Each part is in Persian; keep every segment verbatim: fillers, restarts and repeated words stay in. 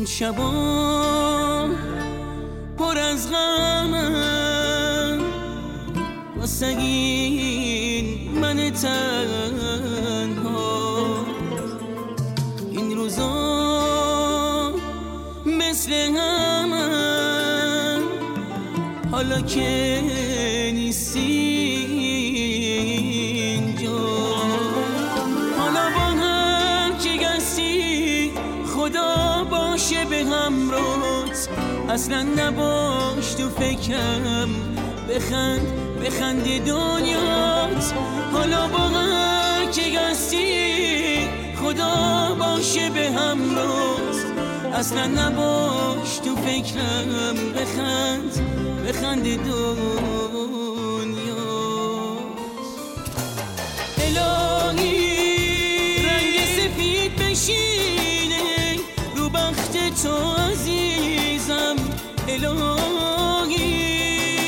شبا پر از غمم واسه این من تنها، این روزا مثل همم حالا که نیستی اینجا. حالا با هم که گستی خدا باشه به همراهت، اصلا نباش تو فکرم، بخند بخند دنیات. حالا با هم که گستی خدا باشه به همراهت، اصلا نباش تو فکرم، بخند بخند دنیات. الهی رنگ سفید بشینه رو بخت تو عزیزم، الهی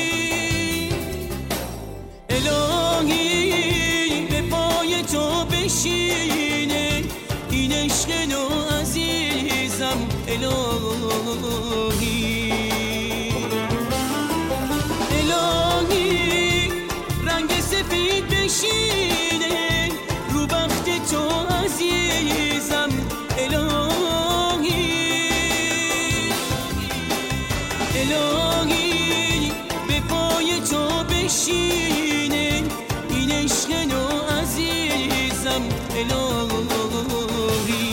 الهی به پای تو بشینه این عشق نو عزیزم، الهی الهی رنگ سفید بشینه رو بخت تو عزیزم، الهی الهی به پای تو بشینه این عشق نو عزیزم، الهی.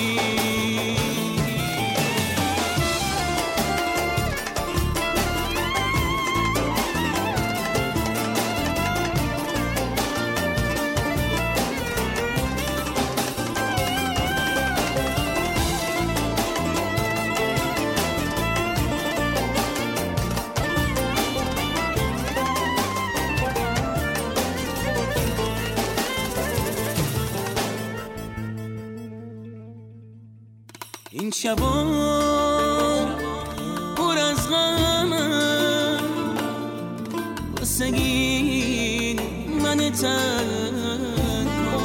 این شبا پر از غمم واسه این من تنها،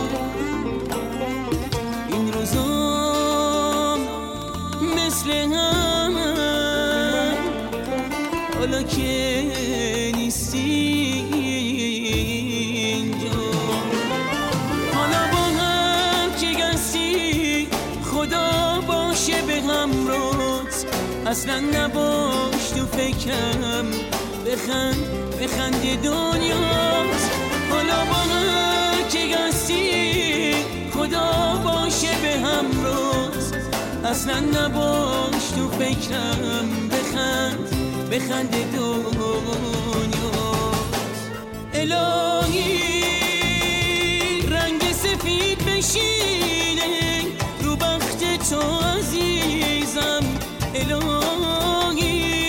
این روزا مثل همم حالا که نیستی اینجا. حالا با هم که گستی خدا باشه به همراهت، اصلا نباش تو فکرم، بخند بخند دنیات. حالا با هم که گستی خدا باشه به همراهت، اصلا نباش تو فکرم، بخند بخند دنیات. الهی رنگ سفید بشینه رو بخت تو عزیزم، الهی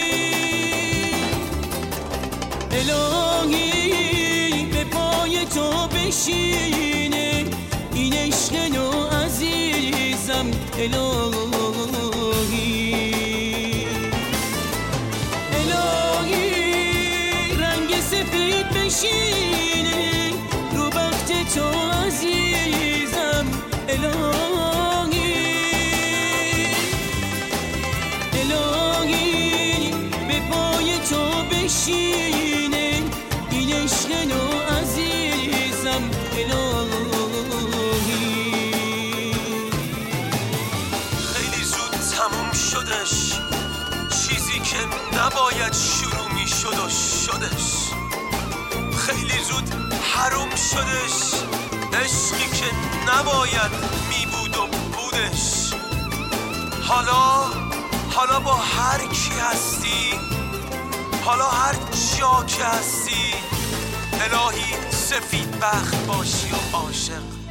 الهی به پای تو بشینه این عشق نو عزیزم، الهی الهی رنگ سفید بشینه رو بخت تو عزیزم، الهی الهی به پای تو بشینه این عشق نو عزیزم، الهی. خیلی زود تموم شدش چیزی که نباید شروع می شد و شدش، خیلی زود حروم شدش عشقی که نباید می بود و بودش. حالا حالا با هر کی هستی، حالا هر جا که هستی، الهی سفید بخت باشی و عاشق.